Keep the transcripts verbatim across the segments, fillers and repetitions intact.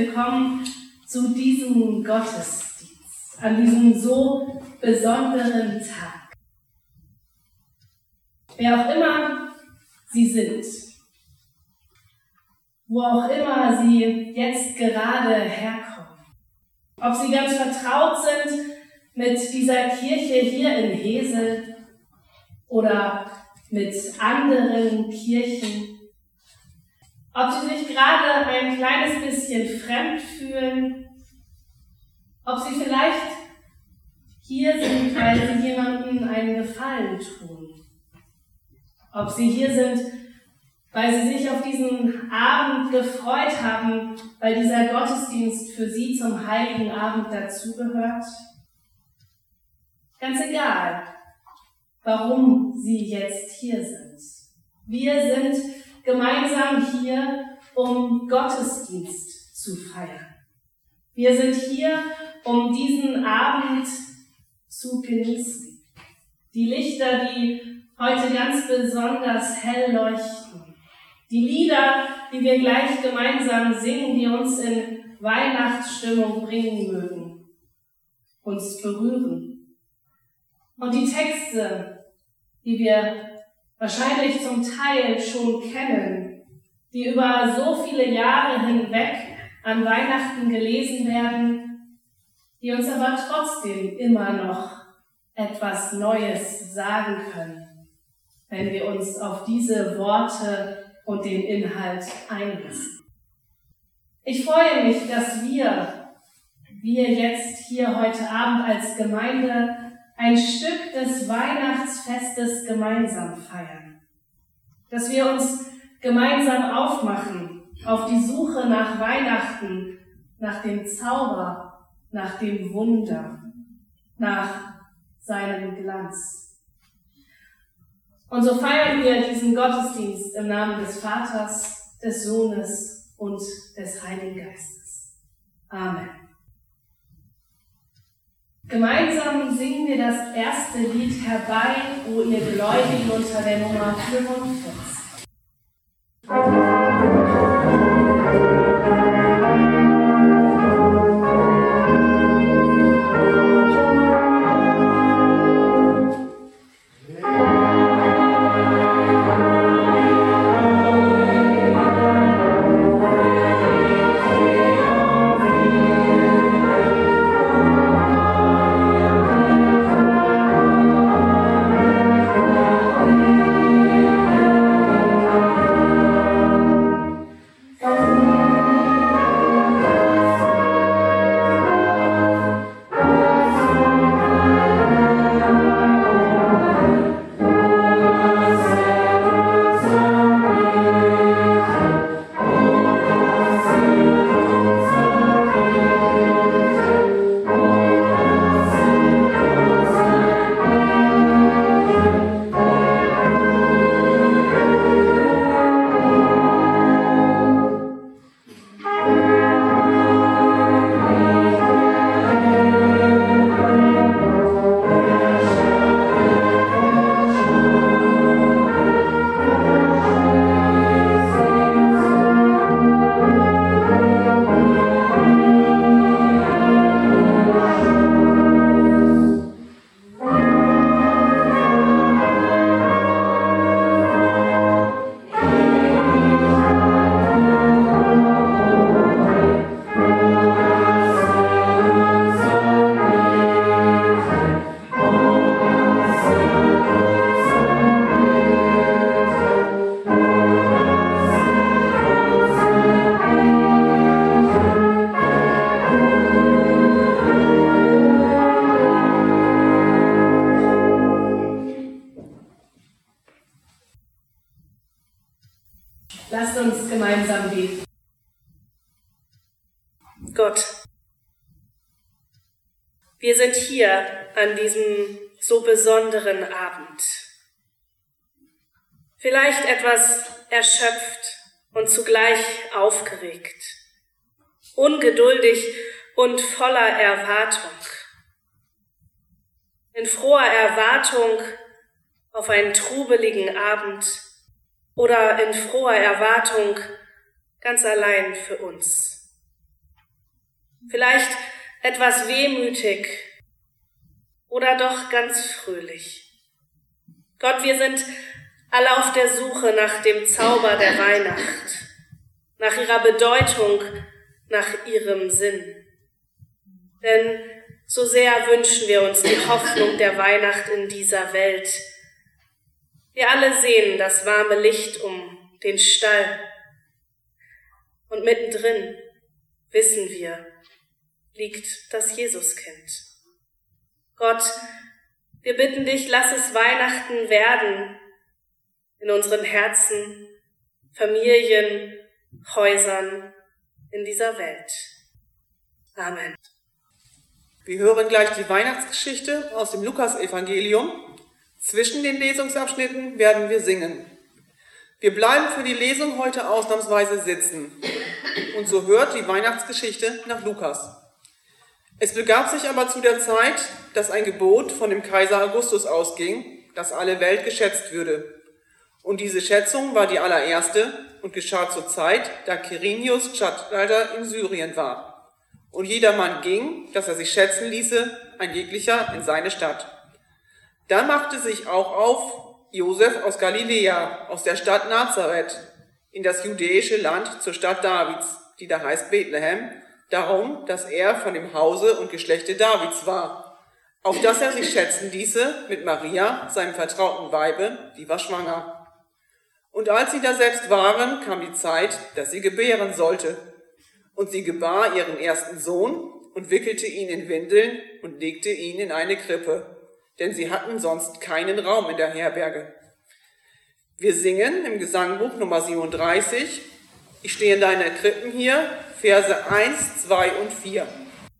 willkommen zu diesem Gottesdienst, an diesem so besonderen Tag. Wer auch immer Sie sind, wo auch immer Sie jetzt gerade herkommen, ob Sie ganz vertraut sind mit dieser Kirche hier in Hesel oder mit anderen Kirchen, ob Sie sich gerade ein kleines bisschen fremd fühlen, ob Sie vielleicht hier sind, weil Sie jemandem einen Gefallen tun, ob Sie hier sind, weil Sie sich auf diesen Abend gefreut haben, weil dieser Gottesdienst für Sie zum Heiligen Abend dazugehört. Ganz egal, warum Sie jetzt hier sind. Wir sind gemeinsam hier, um Gottesdienst zu feiern. Wir sind hier, um diesen Abend zu genießen. Die Lichter, die heute ganz besonders hell leuchten. Die Lieder, die wir gleich gemeinsam singen, die uns in Weihnachtsstimmung bringen mögen, uns berühren. Und die Texte, die wir wahrscheinlich zum Teil schon kennen, die über so viele Jahre hinweg an Weihnachten gelesen werden, die uns aber trotzdem immer noch etwas Neues sagen können, wenn wir uns auf diese Worte und den Inhalt einlassen. Ich freue mich, dass wir, wir jetzt hier heute Abend als Gemeinde ein Stück des Weihnachtsfestes gemeinsam feiern. Dass wir uns gemeinsam aufmachen auf die Suche nach Weihnachten, nach dem Zauber, nach dem Wunder, nach seinem Glanz. Und so feiern wir diesen Gottesdienst im Namen des Vaters, des Sohnes und des Heiligen Geistes. Amen. Gemeinsam singen wir das erste Lied Herbei, o ihr Gläubigen, unter der Nummer fünfundvierzig. Lasst uns gemeinsam beten. Gott, wir sind hier an diesem so besonderen Abend. Vielleicht etwas erschöpft und zugleich aufgeregt, ungeduldig und voller Erwartung. In froher Erwartung auf einen trubeligen Abend oder in froher Erwartung ganz allein für uns. vielleicht etwas wehmütig oder doch ganz fröhlich. Gott, wir sind alle auf der Suche nach dem Zauber der Weihnacht, nach ihrer Bedeutung, nach ihrem Sinn. Denn so sehr wünschen wir uns die Hoffnung der Weihnacht in dieser Welt. Wir alle sehen das warme Licht um den Stall. Und mittendrin, wissen wir, liegt das Jesuskind. Gott, wir bitten dich, lass es Weihnachten werden in unseren Herzen, Familien, Häusern, in dieser Welt. Amen. Wir hören gleich die Weihnachtsgeschichte aus dem Lukasevangelium. Zwischen den Lesungsabschnitten werden wir singen. Wir bleiben für die Lesung heute ausnahmsweise sitzen. Und so hört die Weihnachtsgeschichte nach Lukas. Es begab sich aber zu der Zeit, dass ein Gebot von dem Kaiser Augustus ausging, dass alle Welt geschätzt würde. Und diese Schätzung war die allererste und geschah zur Zeit, da Quirinius Statthalter in Syrien war. Und jedermann ging, dass er sich schätzen ließe, ein jeglicher in seine Stadt. Da machte sich auch auf Josef aus Galiläa, aus der Stadt Nazareth, in das judäische Land zur Stadt Davids, die da heißt Bethlehem, darum, dass er von dem Hause und Geschlechte Davids war, auf dass er sich schätzen ließe mit Maria, seinem vertrauten Weibe, die war schwanger. Und als sie daselbst waren, kam die Zeit, dass sie gebären sollte. Und sie gebar ihren ersten Sohn und wickelte ihn in Windeln und legte ihn in eine Krippe, denn sie hatten sonst keinen Raum in der Herberge. Wir singen im Gesangbuch Nummer siebenunddreißig, ich stehe in deiner Krippen hier, Verse eins, zwei und vier.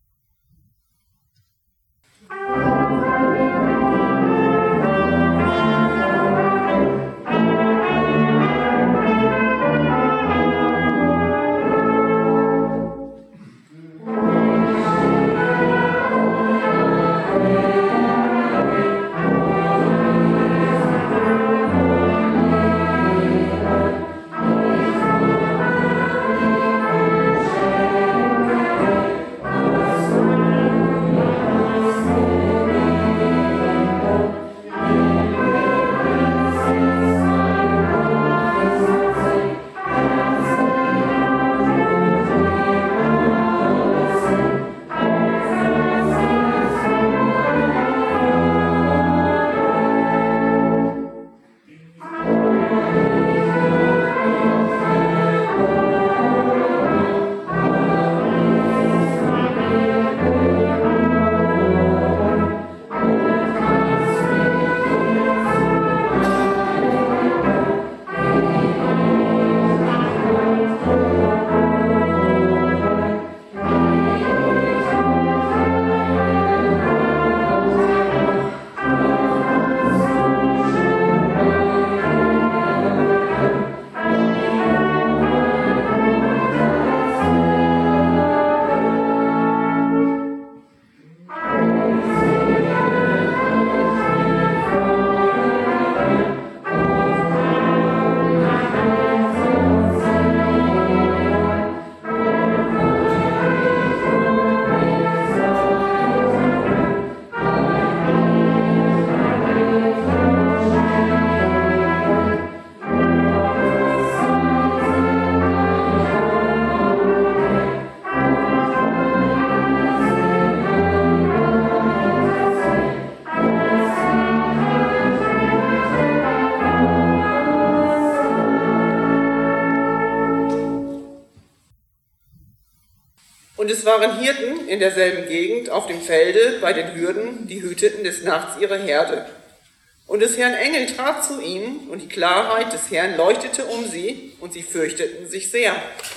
Und es waren Hirten in derselben Gegend auf dem Felde bei den Hürden, die hüteten des Nachts ihre Herde. Und des Herrn Engel trat zu ihnen, und die Klarheit des Herrn leuchtete um sie, und sie fürchteten sich sehr.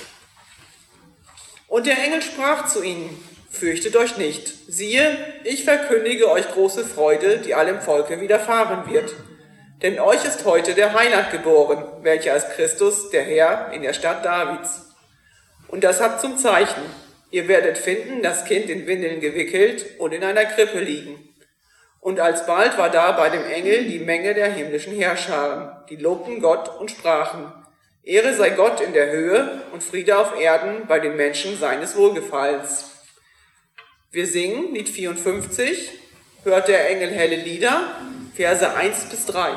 Und der Engel sprach zu ihnen: Fürchtet euch nicht, siehe, ich verkündige euch große Freude, die allem Volke widerfahren wird. Denn euch ist heute der Heiland geboren, welcher als Christus, der Herr, in der Stadt Davids. Und das habt zum Zeichen: Ihr werdet finden, das Kind in Windeln gewickelt und in einer Krippe liegen. Und alsbald war da bei dem Engel die Menge der himmlischen Heerscharen, die lobten Gott und sprachen: Ehre sei Gott in der Höhe und Friede auf Erden bei den Menschen seines Wohlgefallens. Wir singen Lied vierundfünfzig, hört der Engel helle Lieder, Verse eins bis drei.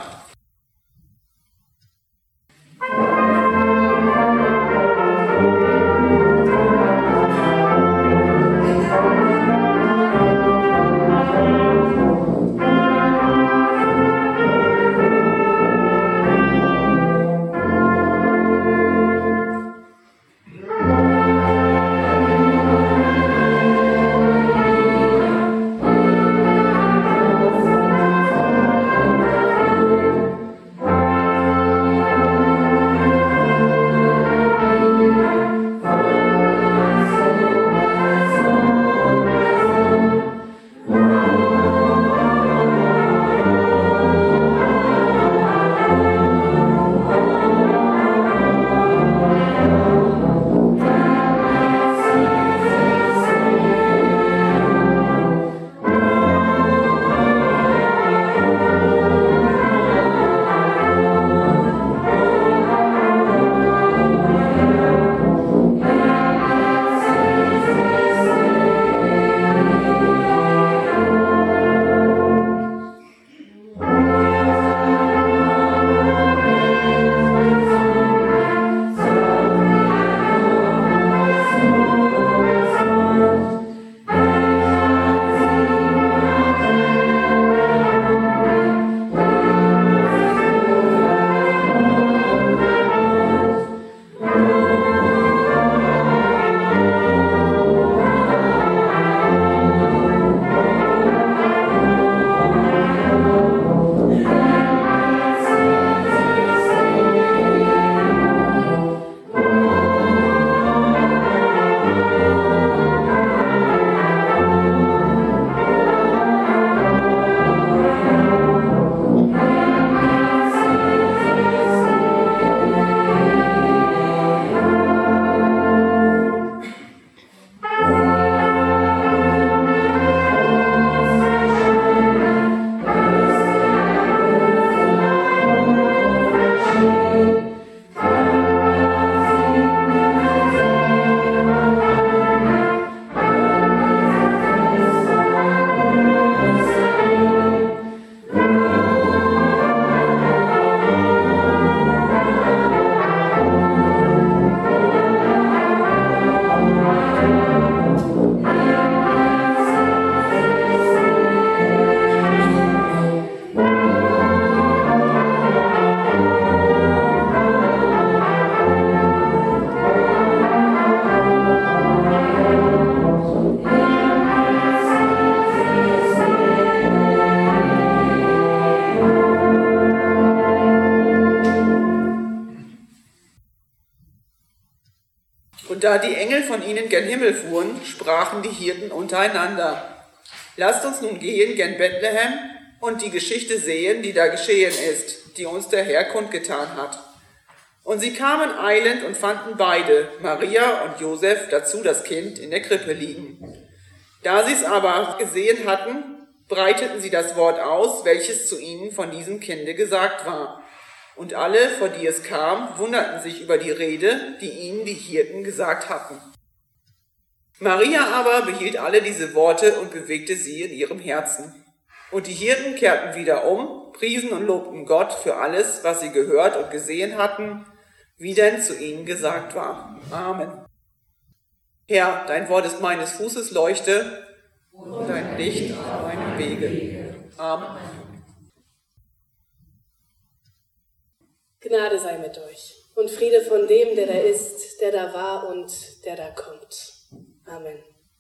Da die Engel von ihnen gen Himmel fuhren, sprachen die Hirten untereinander: Lasst uns nun gehen gen Bethlehem und die Geschichte sehen, die da geschehen ist, die uns der Herr kundgetan hat. Und sie kamen eilend und fanden beide, Maria und Josef, dazu das Kind in der Krippe liegen. Da sie es aber gesehen hatten, breiteten sie das Wort aus, welches zu ihnen von diesem Kinde gesagt war. Und alle, vor die es kam, wunderten sich über die Rede, die ihnen die Hirten gesagt hatten. Maria aber behielt alle diese Worte und bewegte sie in ihrem Herzen. Und die Hirten kehrten wieder um, priesen und lobten Gott für alles, was sie gehört und gesehen hatten, wie denn zu ihnen gesagt war. Amen. Herr, dein Wort ist meines Fußes Leuchte und dein Licht auf meinem Wege. Amen. Gnade sei mit euch und Friede von dem, der da ist, der da war und der da kommt. Amen.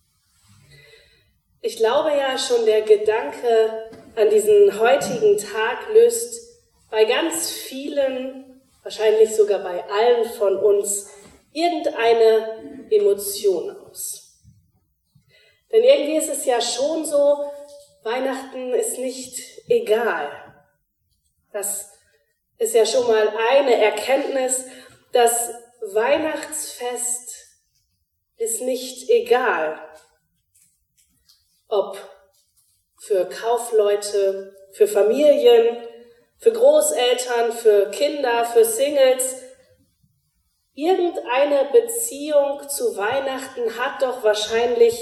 Ich glaube ja, schon der Gedanke an diesen heutigen Tag löst bei ganz vielen, wahrscheinlich sogar bei allen von uns, irgendeine Emotion aus. Denn irgendwie ist es ja schon so, Weihnachten ist nicht egal. Das ist ja schon mal eine Erkenntnis, das Weihnachtsfest ist nicht egal, ob für Kaufleute, für Familien, für Großeltern, für Kinder, für Singles. Irgendeine Beziehung zu Weihnachten hat doch wahrscheinlich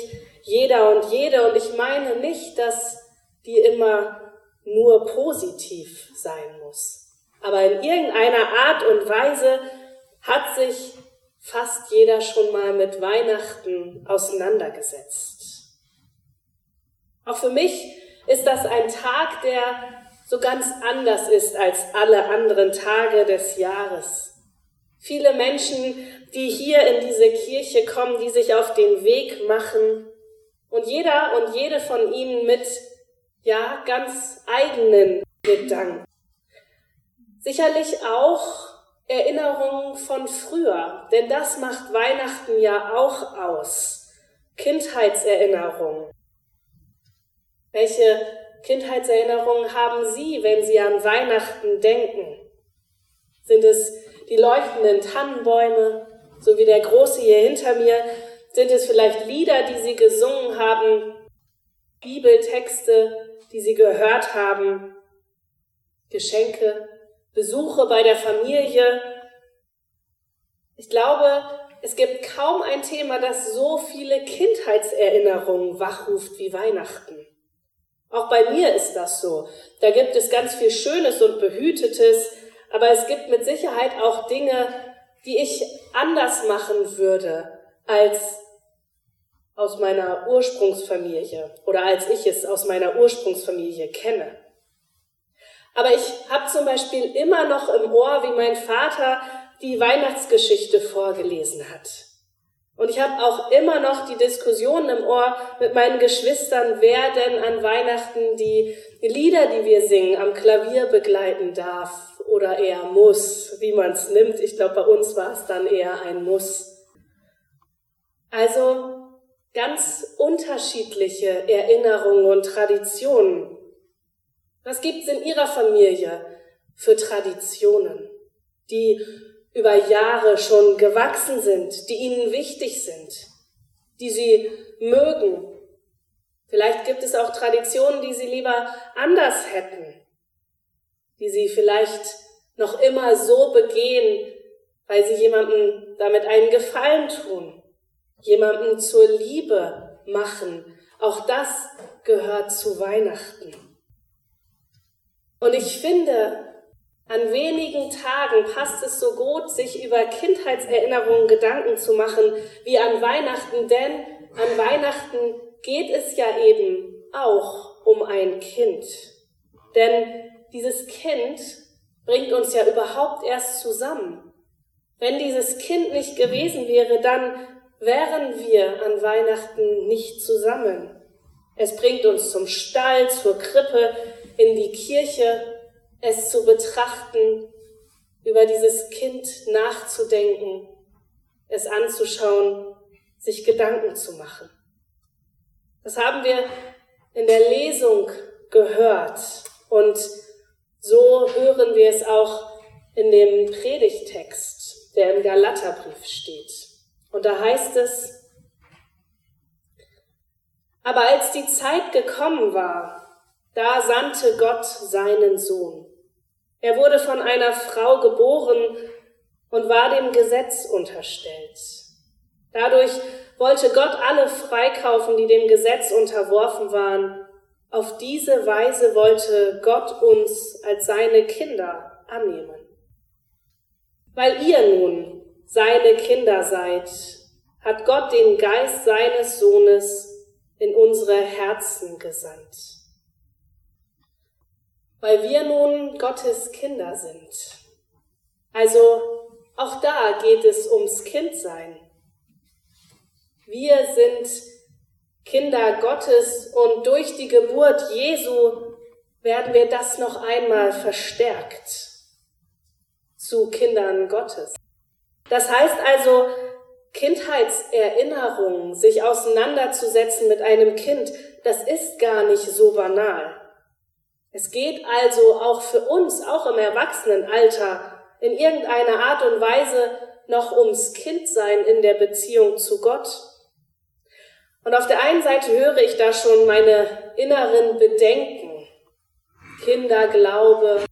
jeder und jede. Und ich meine nicht, dass die immer nur positiv sein muss. Aber in irgendeiner Art und Weise hat sich fast jeder schon mal mit Weihnachten auseinandergesetzt. Auch für mich ist das ein Tag, der so ganz anders ist als alle anderen Tage des Jahres. Viele Menschen, die hier in diese Kirche kommen, die sich auf den Weg machen und jeder und jede von ihnen mit, ja, ganz eigenen Gedanken. Sicherlich auch Erinnerungen von früher, denn das macht Weihnachten ja auch aus. Kindheitserinnerungen. Welche Kindheitserinnerungen haben Sie, wenn Sie an Weihnachten denken? Sind es die leuchtenden Tannenbäume, so wie der Große hier hinter mir? Sind es vielleicht Lieder, die Sie gesungen haben, Bibeltexte, die Sie gehört haben, Geschenke, Besuche bei der Familie? Ich glaube, es gibt kaum ein Thema, das so viele Kindheitserinnerungen wachruft wie Weihnachten. Auch bei mir ist das so. Da gibt es ganz viel Schönes und Behütetes, aber es gibt mit Sicherheit auch Dinge, die ich anders machen würde als aus meiner Ursprungsfamilie oder als ich es aus meiner Ursprungsfamilie kenne. Aber ich habe zum Beispiel immer noch im Ohr, wie mein Vater die Weihnachtsgeschichte vorgelesen hat. Und ich habe auch immer noch die Diskussion im Ohr mit meinen Geschwistern, wer denn an Weihnachten die Lieder, die wir singen, am Klavier begleiten darf oder eher muss, wie man es nimmt. Ich glaube, bei uns war es dann eher ein Muss. Also ganz unterschiedliche Erinnerungen und Traditionen. Was gibt's in Ihrer Familie für Traditionen, die über Jahre schon gewachsen sind, die Ihnen wichtig sind, die Sie mögen? Vielleicht gibt es auch Traditionen, die Sie lieber anders hätten, die Sie vielleicht noch immer so begehen, weil Sie jemandem damit einen Gefallen tun, jemandem zur Liebe machen. Auch das gehört zu Weihnachten. Und ich finde, an wenigen Tagen passt es so gut, sich über Kindheitserinnerungen Gedanken zu machen, wie an Weihnachten, denn an Weihnachten geht es ja eben auch um ein Kind. Denn dieses Kind bringt uns ja überhaupt erst zusammen. Wenn dieses Kind nicht gewesen wäre, dann wären wir an Weihnachten nicht zusammen. Es bringt uns zum Stall, zur Krippe, in die Kirche, es zu betrachten, über dieses Kind nachzudenken, es anzuschauen, sich Gedanken zu machen. Das haben wir in der Lesung gehört und so hören wir es auch in dem Predigttext, der im Galaterbrief steht. Und da heißt es: Aber als die Zeit gekommen war, da sandte Gott seinen Sohn. Er wurde von einer Frau geboren und war dem Gesetz unterstellt. Dadurch wollte Gott alle freikaufen, die dem Gesetz unterworfen waren. Auf diese Weise wollte Gott uns als seine Kinder annehmen. Weil ihr nun seine Kinder seid, hat Gott den Geist seines Sohnes in unsere Herzen gesandt. Weil wir nun Gottes Kinder sind. Also auch da geht es ums Kindsein. Wir sind Kinder Gottes und durch die Geburt Jesu werden wir das noch einmal verstärkt zu Kindern Gottes. Das heißt also, Kindheitserinnerungen, sich auseinanderzusetzen mit einem Kind, das ist gar nicht so banal. Es geht also auch für uns, auch im Erwachsenenalter, in irgendeiner Art und Weise noch ums Kindsein in der Beziehung zu Gott. Und auf der einen Seite höre ich da schon meine inneren Bedenken. Kinderglaube,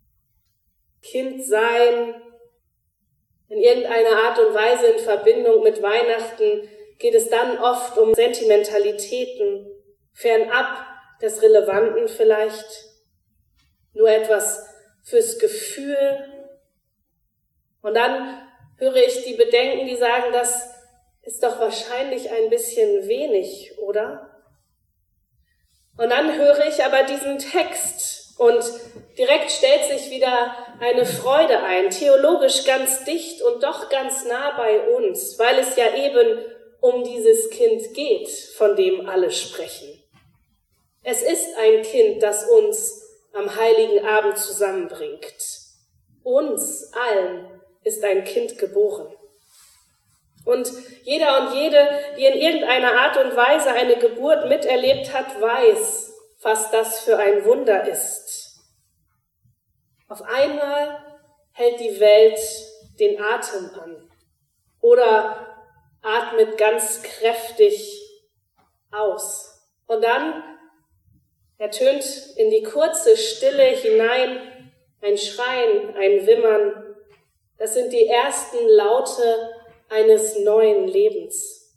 Kindsein, in irgendeiner Art und Weise in Verbindung mit Weihnachten, geht es dann oft um Sentimentalitäten, fernab des Relevanten vielleicht, nur etwas fürs Gefühl. Und dann höre ich die Bedenken, die sagen, das ist doch wahrscheinlich ein bisschen wenig, oder? Und dann höre ich aber diesen Text und direkt stellt sich wieder eine Freude ein, theologisch ganz dicht und doch ganz nah bei uns, weil es ja eben um dieses Kind geht, von dem alle sprechen. Es ist ein Kind, das uns am Heiligen Abend zusammenbringt. Uns allen ist ein Kind geboren. Und jeder und jede, die in irgendeiner Art und Weise eine Geburt miterlebt hat, weiß, was das für ein Wunder ist. Auf einmal hält die Welt den Atem an oder atmet ganz kräftig aus. Und dann ertönt in die kurze Stille hinein ein Schreien, ein Wimmern. Das sind die ersten Laute eines neuen Lebens.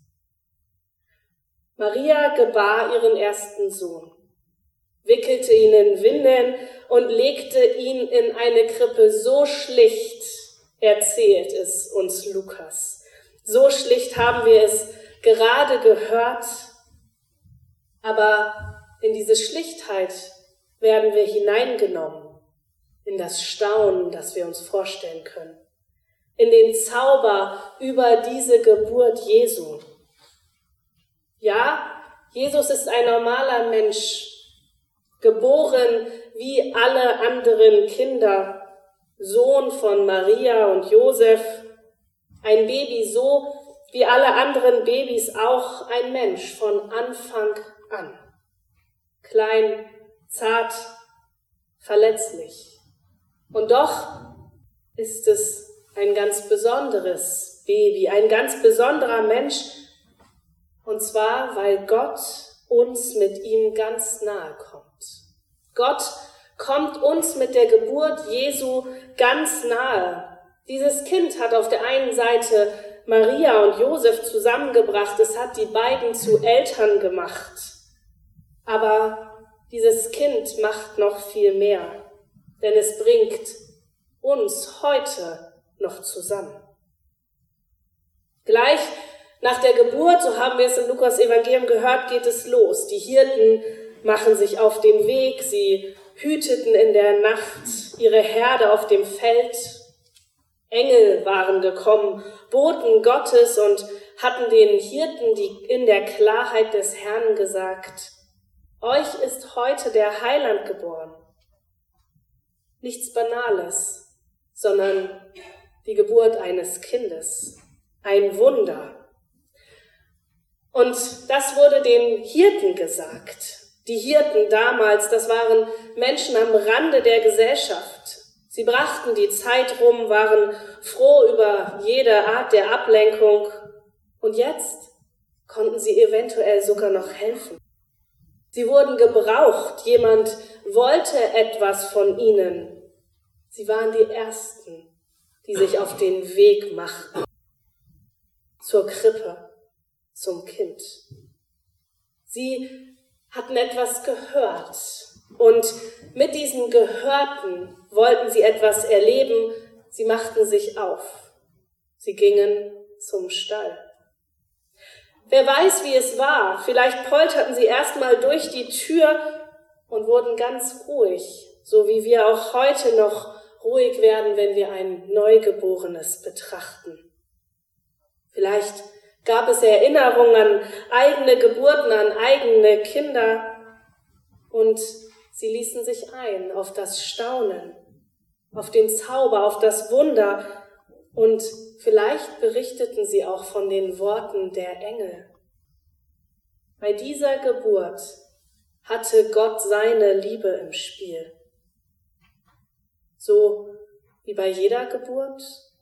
Maria gebar ihren ersten Sohn, wickelte ihn in Windeln und legte ihn in eine Krippe. So schlicht erzählt es uns Lukas. So schlicht haben wir es gerade gehört, aber in diese Schlichtheit werden wir hineingenommen, in das Staunen, das wir uns vorstellen können, in den Zauber über diese Geburt Jesu. Ja, Jesus ist ein normaler Mensch, geboren wie alle anderen Kinder, Sohn von Maria und Josef, ein Baby so wie alle anderen Babys auch, ein Mensch von Anfang an. Klein, zart, verletzlich. Und doch ist es ein ganz besonderes Baby, ein ganz besonderer Mensch, und zwar, weil Gott uns mit ihm ganz nahe kommt. Gott kommt uns mit der Geburt Jesu ganz nahe. Dieses Kind hat auf der einen Seite Maria und Josef zusammengebracht, es hat die beiden zu Eltern gemacht. Aber dieses Kind macht noch viel mehr, denn es bringt uns heute noch zusammen. Gleich nach der Geburt, so haben wir es im Lukas-Evangelium gehört, geht es los. Die Hirten machen sich auf den Weg, sie hüteten in der Nacht ihre Herde auf dem Feld. Engel waren gekommen, Boten Gottes, und hatten den Hirten die in der Klarheit des Herrn gesagt: Euch ist heute der Heiland geboren. Nichts Banales, sondern die Geburt eines Kindes. Ein Wunder. Und das wurde den Hirten gesagt. Die Hirten damals, das waren Menschen am Rande der Gesellschaft. Sie brachten die Zeit rum, waren froh über jede Art der Ablenkung. Und jetzt konnten sie eventuell sogar noch helfen. Sie wurden gebraucht. Jemand wollte etwas von ihnen. Sie waren die Ersten, die sich auf den Weg machten. Zur Krippe, zum Kind. Sie hatten etwas gehört. Und mit diesem Gehörten wollten sie etwas erleben. Sie machten sich auf. Sie gingen zum Stall. Wer weiß, wie es war. Vielleicht polterten sie erstmal durch die Tür und wurden ganz ruhig, so wie wir auch heute noch ruhig werden, wenn wir ein Neugeborenes betrachten. Vielleicht gab es Erinnerungen an eigene Geburten, an eigene Kinder, und sie ließen sich ein auf das Staunen, auf den Zauber, auf das Wunder, und vielleicht berichteten sie auch von den Worten der Engel. Bei dieser Geburt hatte Gott seine Liebe im Spiel. So wie bei jeder Geburt?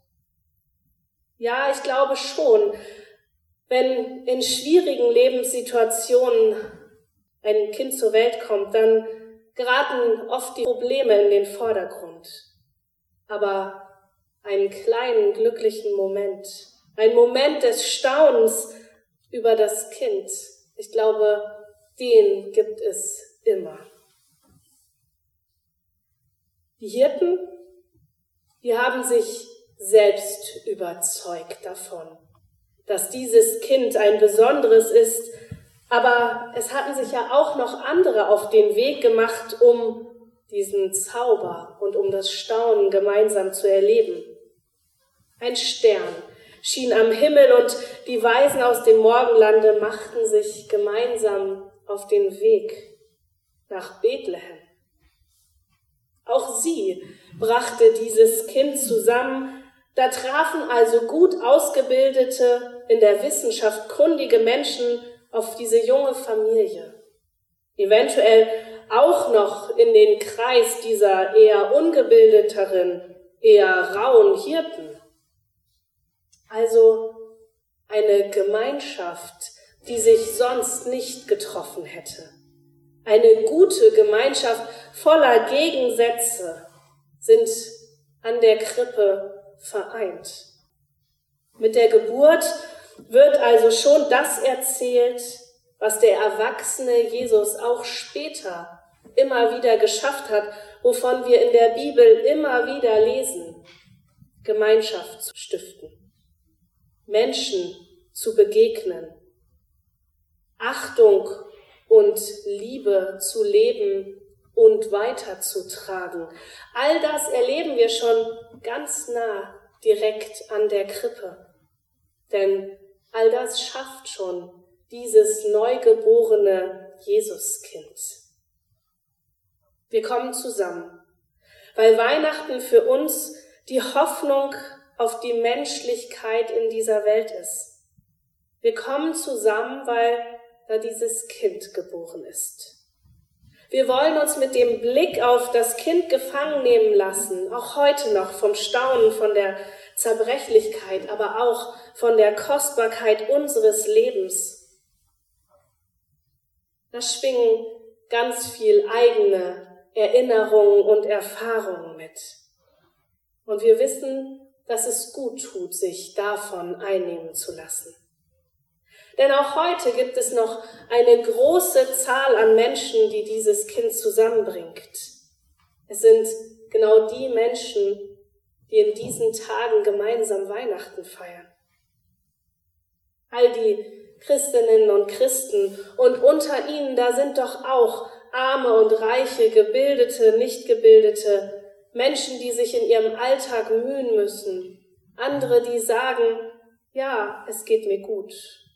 Ja, ich glaube schon. Wenn in schwierigen Lebenssituationen ein Kind zur Welt kommt, dann geraten oft die Probleme in den Vordergrund. Aber einen kleinen, glücklichen Moment, ein Moment des Staunens, über das Kind, ich glaube, den gibt es immer. Die Hirten, die haben sich selbst überzeugt davon, dass dieses Kind ein besonderes ist, aber es hatten sich ja auch noch andere auf den Weg gemacht, um diesen Zauber und um das Staunen gemeinsam zu erleben. Ein Stern schien am Himmel und die Weisen aus dem Morgenlande machten sich gemeinsam auf den Weg nach Bethlehem. Auch sie brachte dieses Kind zusammen. Da trafen also gut ausgebildete, in der Wissenschaft kundige Menschen auf diese junge Familie. Eventuell auch noch in den Kreis dieser eher ungebildeteren, eher rauen Hirten. Also eine Gemeinschaft, die sich sonst nicht getroffen hätte. Eine gute Gemeinschaft voller Gegensätze sind an der Krippe vereint. Mit der Geburt wird also schon das erzählt, was der erwachsene Jesus auch später immer wieder geschafft hat, wovon wir in der Bibel immer wieder lesen. Gemeinschaft zu stiften, Menschen zu begegnen, Achtung und Liebe zu leben und weiterzutragen. All das erleben wir schon ganz nah direkt an der Krippe. Denn all das schafft schon dieses neugeborene Jesuskind. Wir kommen zusammen, weil Weihnachten für uns die Hoffnung auf die Menschlichkeit in dieser Welt ist. Wir kommen zusammen, weil da dieses Kind geboren ist. Wir wollen uns mit dem Blick auf das Kind gefangen nehmen lassen, auch heute noch vom Staunen, von der Zerbrechlichkeit, aber auch von der Kostbarkeit unseres Lebens. Da schwingen ganz viel eigene Erinnerungen und Erfahrungen mit. Und wir wissen, dass es gut tut, sich davon einnehmen zu lassen. Denn auch heute gibt es noch eine große Zahl an Menschen, die dieses Kind zusammenbringt. Es sind genau die Menschen, die in diesen Tagen gemeinsam Weihnachten feiern. All die Christinnen und Christen und unter ihnen, da sind doch auch arme und reiche, gebildete, nicht gebildete, Menschen, die sich in ihrem Alltag mühen müssen, andere, die sagen, ja, es geht mir gut.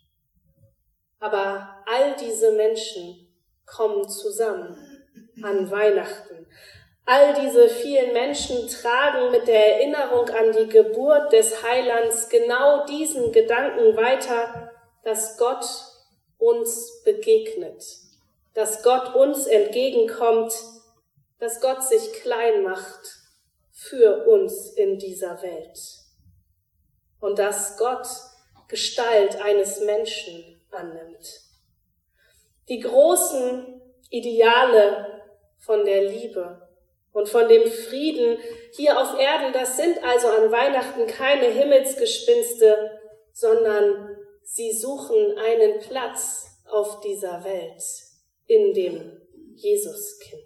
Aber all diese Menschen kommen zusammen an Weihnachten. All diese vielen Menschen tragen mit der Erinnerung an die Geburt des Heilands genau diesen Gedanken weiter, dass Gott uns begegnet, dass Gott uns entgegenkommt, dass Gott sich klein macht für uns in dieser Welt und dass Gott Gestalt eines Menschen annimmt. Die großen Ideale von der Liebe und von dem Frieden hier auf Erden, das sind also an Weihnachten keine Himmelsgespinste, sondern sie suchen einen Platz auf dieser Welt in dem Jesuskind.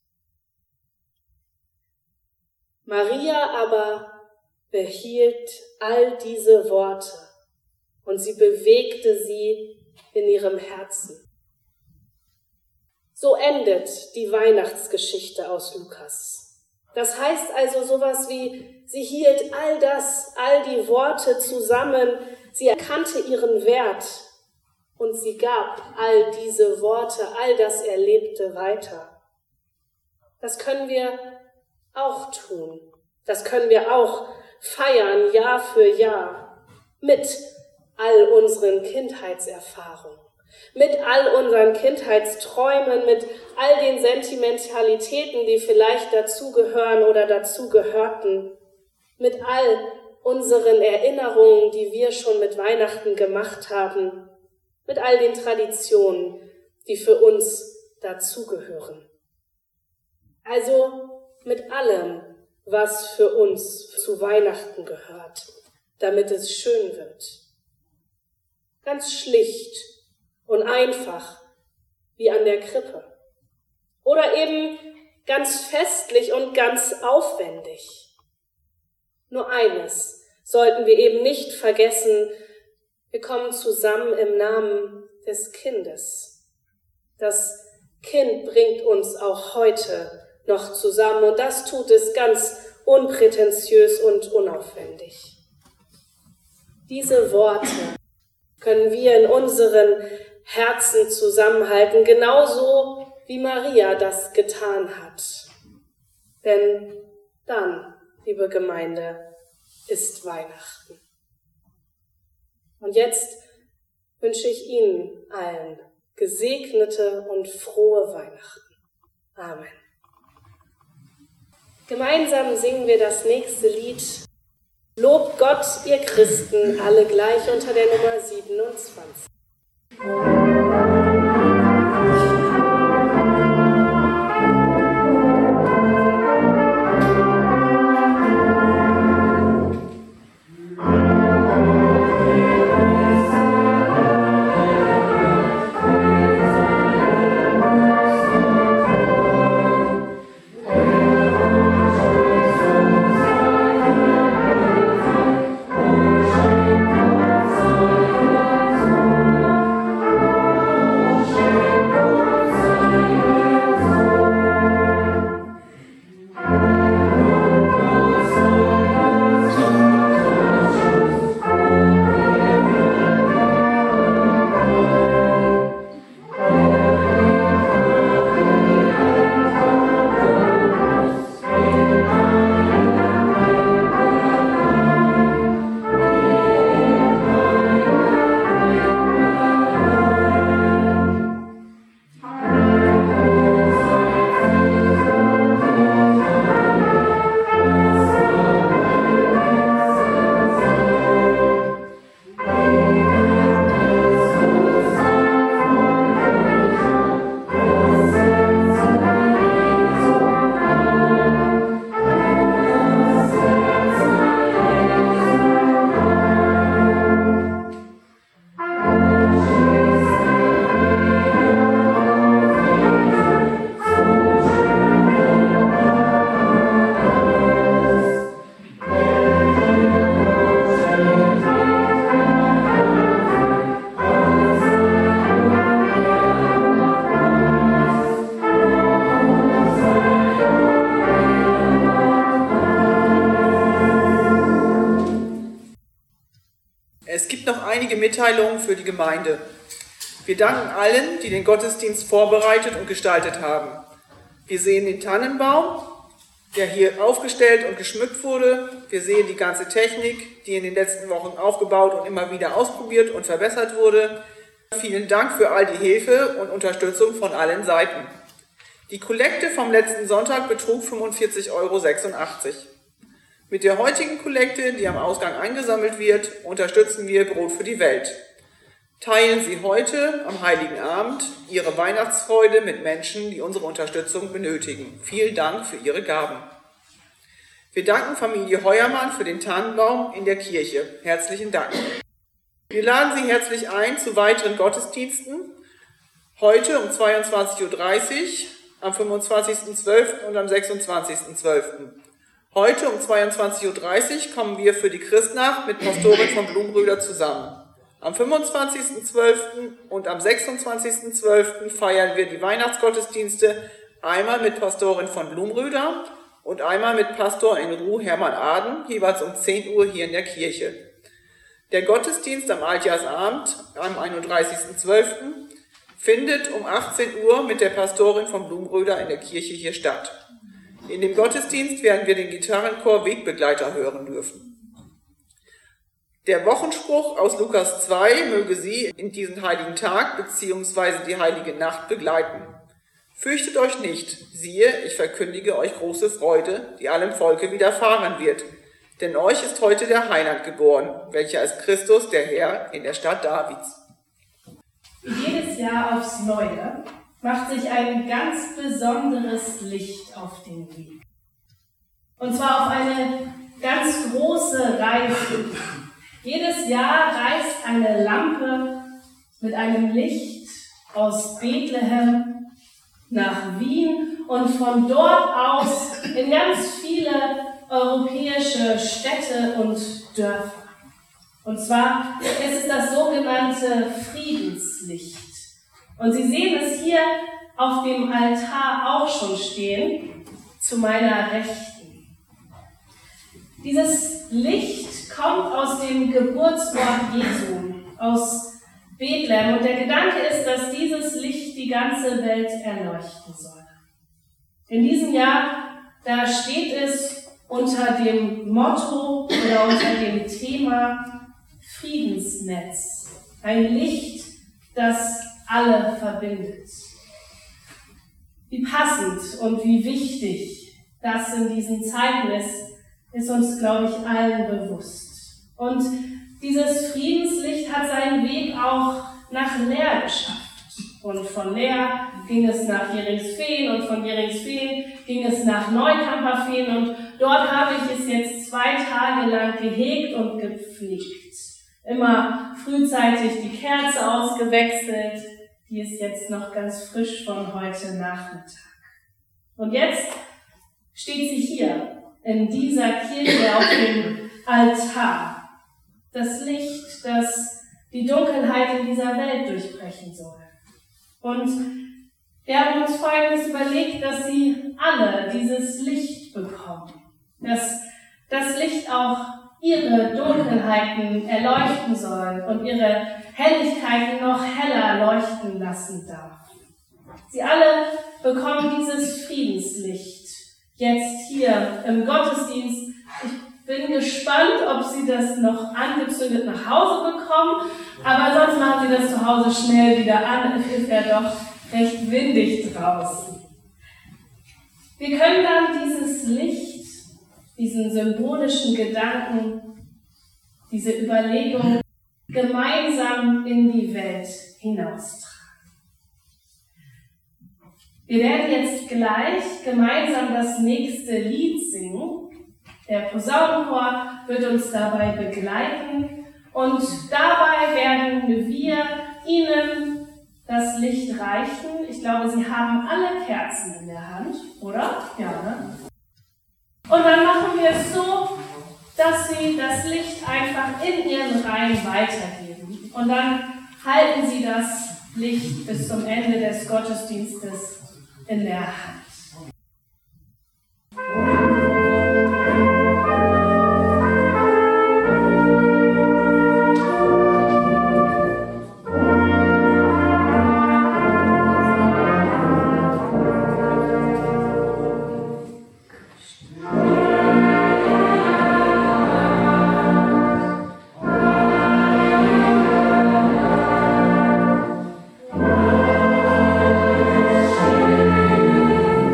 Maria aber behielt all diese Worte und sie bewegte sie in ihrem Herzen. So endet die Weihnachtsgeschichte aus Lukas. Das heißt also sowas wie, sie hielt all das, all die Worte zusammen, sie erkannte ihren Wert und sie gab all diese Worte, all das Erlebte weiter. Das können wir auch tun. Das können wir auch feiern, Jahr für Jahr, mit all unseren Kindheitserfahrungen, mit all unseren Kindheitsträumen, mit all den Sentimentalitäten, die vielleicht dazugehören oder dazugehörten, mit all unseren Erinnerungen, die wir schon mit Weihnachten gemacht haben, mit all den Traditionen, die für uns dazugehören. Also mit allem, was für uns zu Weihnachten gehört, damit es schön wird. ganz schlicht und einfach wie an der Krippe. Oder eben ganz festlich und ganz aufwendig. Nur eines sollten wir eben nicht vergessen: Wir kommen zusammen im Namen des Kindes. Das Kind bringt uns auch heute noch zusammen, und das tut es ganz unprätentiös und unaufwendig. Diese Worte können wir in unseren Herzen zusammenhalten, genauso wie Maria das getan hat. Denn dann, liebe Gemeinde, ist Weihnachten. Und jetzt wünsche ich Ihnen allen gesegnete und frohe Weihnachten. Amen. Gemeinsam singen wir das nächste Lied. Lobt Gott, ihr Christen, alle gleich, unter der Nummer siebenundzwanzig. Mitteilungen für die Gemeinde. Wir danken allen, die den Gottesdienst vorbereitet und gestaltet haben. Wir sehen den Tannenbaum, der hier aufgestellt und geschmückt wurde. Wir sehen die ganze Technik, die in den letzten Wochen aufgebaut und immer wieder ausprobiert und verbessert wurde. Vielen Dank für all die Hilfe und Unterstützung von allen Seiten. Die Kollekte vom letzten Sonntag betrug fünfundvierzig Euro sechsundachtzig. Mit der heutigen Kollekte, die am Ausgang eingesammelt wird, unterstützen wir Brot für die Welt. Teilen Sie heute am Heiligen Abend Ihre Weihnachtsfreude mit Menschen, die unsere Unterstützung benötigen. Vielen Dank für Ihre Gaben. Wir danken Familie Heuermann für den Tannenbaum in der Kirche. Herzlichen Dank. Wir laden Sie herzlich ein zu weiteren Gottesdiensten. Heute um zweiundzwanzig Uhr dreißig, am fünfundzwanzigsten zwölften und am sechsundzwanzigsten zwölften Heute um zweiundzwanzig Uhr dreißig kommen wir für die Christnacht mit Pastorin von Blumröder zusammen. Am fünfundzwanzigsten zwölften und am sechsundzwanzigsten zwölften feiern wir die Weihnachtsgottesdienste einmal mit Pastorin von Blumröder und einmal mit Pastor in Ruh Hermann Aden, jeweils um zehn Uhr hier in der Kirche. Der Gottesdienst am Altjahrsabend am einunddreißigsten zwölften findet um achtzehn Uhr mit der Pastorin von Blumröder in der Kirche hier statt. In dem Gottesdienst werden wir den Gitarrenchor Wegbegleiter hören dürfen. Der Wochenspruch aus Lukas zwei möge Sie in diesen heiligen Tag bzw. die heilige Nacht begleiten. Fürchtet euch nicht, siehe, ich verkündige euch große Freude, die allem Volke widerfahren wird. Denn euch ist heute der Heiland geboren, welcher ist Christus, der Herr, in der Stadt Davids. Jedes Jahr aufs Neue macht sich ein ganz besonderes Licht auf den Weg. Und zwar auf eine ganz große Reise. Jedes Jahr reist eine Lampe mit einem Licht aus Bethlehem nach Wien und von dort aus in ganz viele europäische Städte und Dörfer. Und zwar ist es das sogenannte Friedenslicht. Und Sie sehen es hier auf dem Altar auch schon stehen, zu meiner Rechten. Dieses Licht kommt aus dem Geburtsort Jesu, aus Bethlehem. Und der Gedanke ist, dass dieses Licht die ganze Welt erleuchten soll. In diesem Jahr, da steht es unter dem Motto oder unter dem Thema Friedensnetz. Ein Licht, das alle verbindet. Wie passend und wie wichtig das in diesen Zeiten ist, ist uns, glaube ich, allen bewusst. Und dieses Friedenslicht hat seinen Weg auch nach Leer geschafft. Und von Leer ging es nach Jeringsfehn und von Jeringsfehn ging es nach Neukamperfehn und dort habe ich es jetzt zwei Tage lang gehegt und gepflegt. Immer frühzeitig die Kerze ausgewechselt, die ist jetzt noch ganz frisch von heute Nachmittag. Und jetzt steht sie hier in dieser Kirche auf dem Altar. Das Licht, das die Dunkelheit in dieser Welt durchbrechen soll. Und wir haben uns Folgendes überlegt, dass sie alle dieses Licht bekommen. Dass das Licht auch ihre Dunkelheiten erleuchten soll und ihre Helligkeiten noch heller leuchten lassen darf. Sie alle bekommen dieses Friedenslicht jetzt hier im Gottesdienst. Ich bin gespannt, ob sie das noch angezündet nach Hause bekommen, aber sonst machen sie das zu Hause schnell wieder an. Es ist ja doch recht windig draußen. Wir können dann dieses Licht, diesen symbolischen Gedanken, diese Überlegung gemeinsam in die Welt hinaustragen. Wir werden jetzt gleich gemeinsam das nächste Lied singen. Der Posaunenchor wird uns dabei begleiten und dabei werden wir Ihnen das Licht reichen. Ich glaube, Sie haben alle Kerzen in der Hand, oder? Ja, ne? Und dann machen wir es so, dass Sie das Licht einfach in Ihren Reihen weitergeben. Und dann halten Sie das Licht bis zum Ende des Gottesdienstes in der Hand. Thank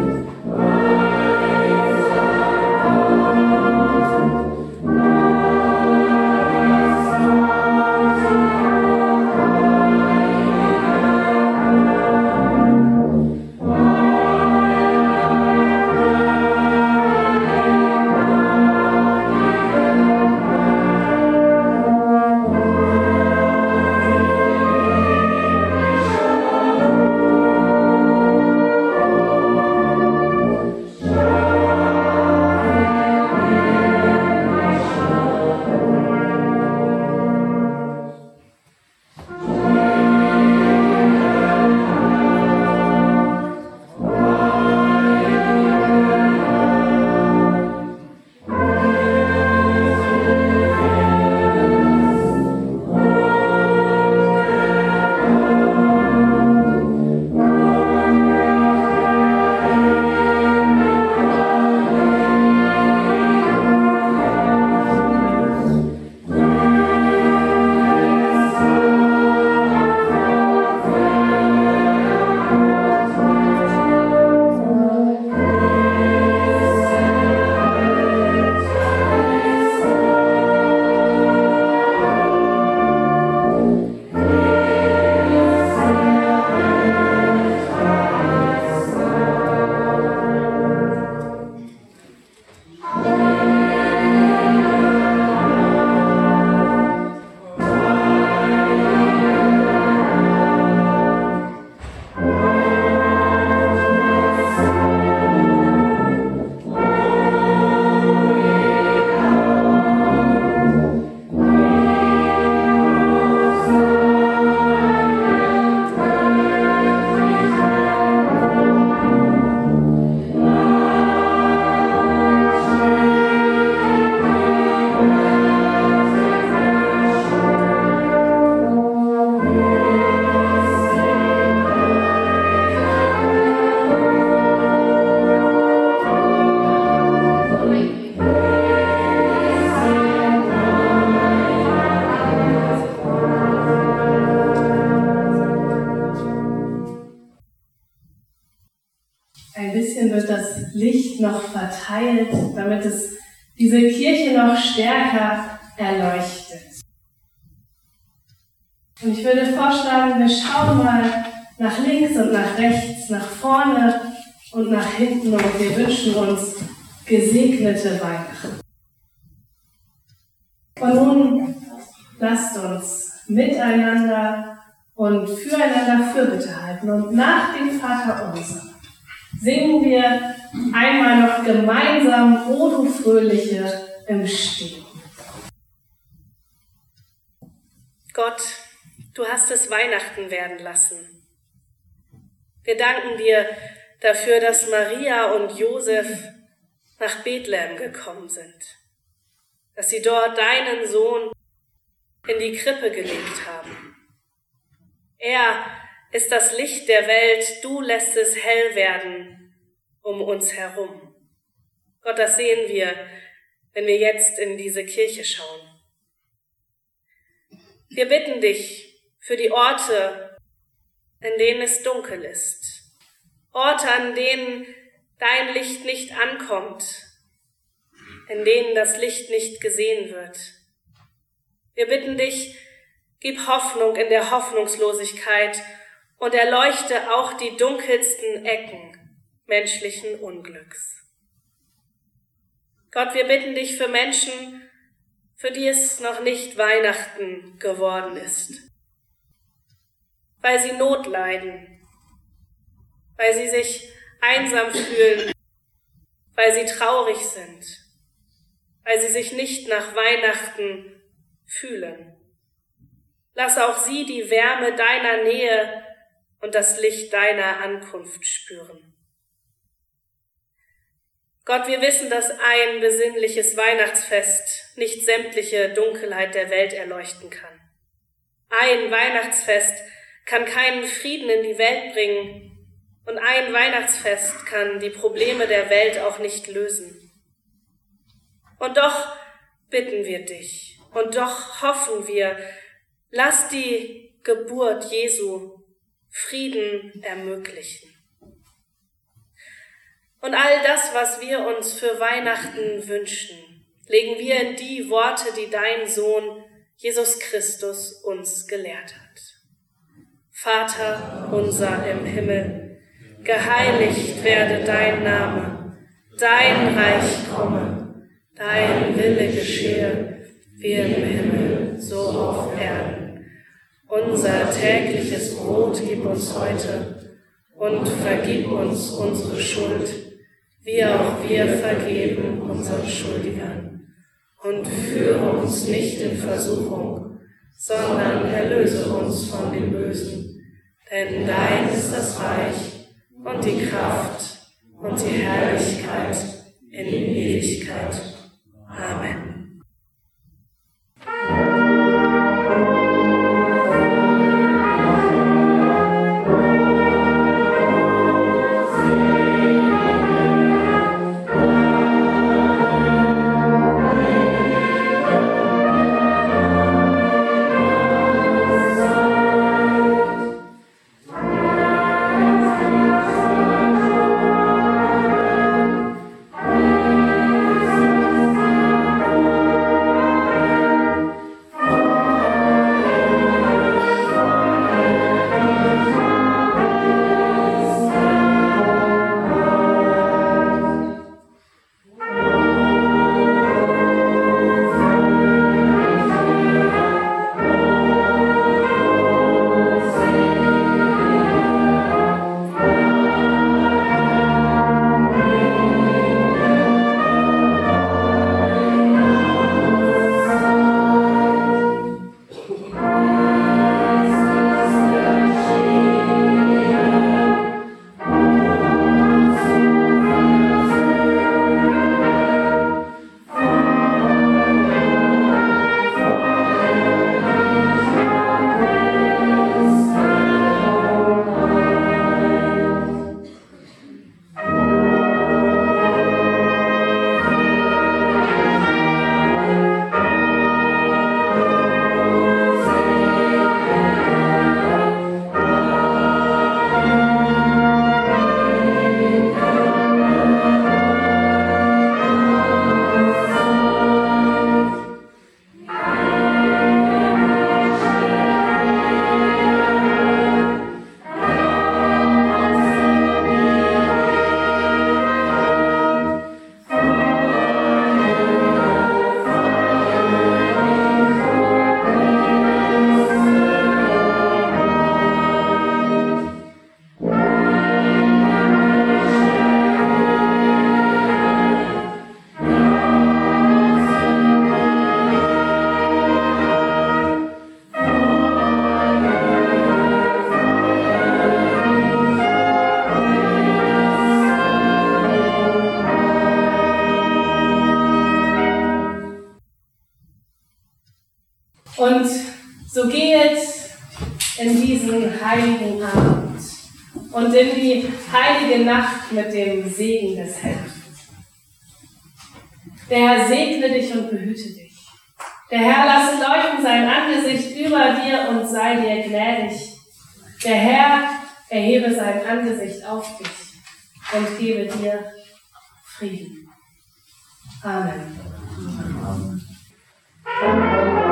Ein bisschen wird das Licht noch verteilt, damit es diese Kirche noch stärker erleuchtet. Und ich würde vorschlagen, wir schauen mal nach links und nach rechts, nach vorne und nach hinten und wir wünschen uns gesegnete Weihnachten. Und nun lasst uns miteinander und füreinander Fürbitte halten. Und nach dem Vaterunser singen wir einmal noch gemeinsam O du Fröhliche im Stehen. Gott, du hast es Weihnachten werden lassen. Wir danken dir dafür, dass Maria und Josef nach Bethlehem gekommen sind, dass sie dort deinen Sohn in die Krippe gelegt haben. Er ist das Licht der Welt, du lässt es hell werden um uns herum. Gott, das sehen wir, wenn wir jetzt in diese Kirche schauen. Wir bitten dich für die Orte, in denen es dunkel ist, Orte, an denen dein Licht nicht ankommt, in denen das Licht nicht gesehen wird. Wir bitten dich, gib Hoffnung in der Hoffnungslosigkeit und erleuchte auch die dunkelsten Ecken menschlichen Unglücks. Gott, wir bitten dich für Menschen, für die es noch nicht Weihnachten geworden ist, weil sie Not leiden, weil sie sich einsam fühlen, weil sie traurig sind, weil sie sich nicht nach Weihnachten fühlen. Lass auch sie die Wärme deiner Nähe und das Licht deiner Ankunft spüren. Gott, wir wissen, dass ein besinnliches Weihnachtsfest nicht sämtliche Dunkelheit der Welt erleuchten kann. Ein Weihnachtsfest kann keinen Frieden in die Welt bringen und ein Weihnachtsfest kann die Probleme der Welt auch nicht lösen. Und doch bitten wir dich und doch hoffen wir, lass die Geburt Jesu Frieden ermöglichen. Und all das, was wir uns für Weihnachten wünschen, legen wir in die Worte, die dein Sohn Jesus Christus uns gelehrt hat. Vater unser im Himmel, geheiligt werde dein Name, dein Reich komme, dein Wille geschehe, wie im Himmel, so auf Erden. Unser tägliches Brot gib uns heute und vergib uns unsere Schuld, wie auch wir vergeben unseren Schuldigern. Und führe uns nicht in Versuchung, sondern erlöse uns von dem Bösen. Denn dein ist das Reich und die Kraft und die Herrlichkeit in Ewigkeit. Amen. Amen. und in die heilige Nacht mit dem Segen des Herrn. Der Herr segne dich und behüte dich. Der Herr lasse leuchten sein Angesicht über dir und sei dir gnädig. Der Herr erhebe sein Angesicht auf dich und gebe dir Frieden. Amen. Amen.